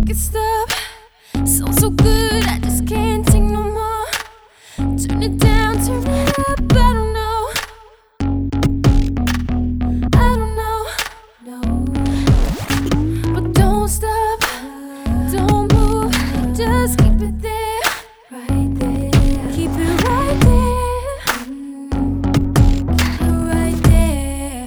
it stop. Sounds so good, I just can't take no more. Turn it down, turn it up, I don't know. I don't know, no. But don't stop, don't move, just keep it there, right there. Keep it right there, keep it right there.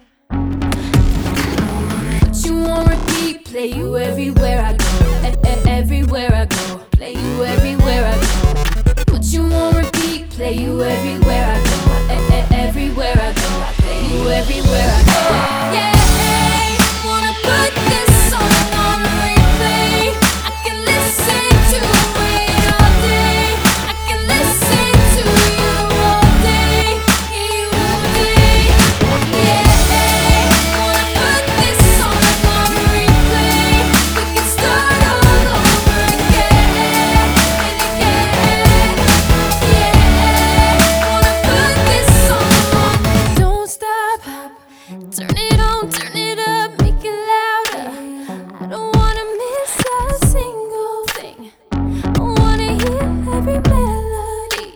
Put you on repeat, play you everywhere I go. Everywhere I go, play you everywhere I go. Put you on repeat, play you everywhere I go. Everywhere I go, play you everywhere I go. Yeah, wanna put this song on replay. I can listen to it all day. I can listen to you all day, you all day. Yeah, wanna put this song on replay. We can start all over again and again. Yeah, wanna put this song on. Don't stop, turn it on, turn it up, make it louder. I don't wanna miss a single thing. I wanna hear every melody.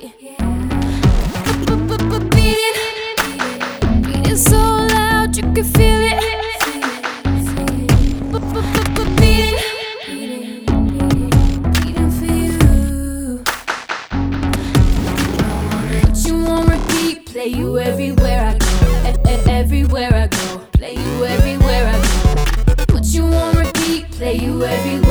Beat it so loud you can feel it. Beating for you. Put you on repeat, play you everywhere I go. Everywhere I go, play you everywhere I go. Put you on repeat, play you everywhere.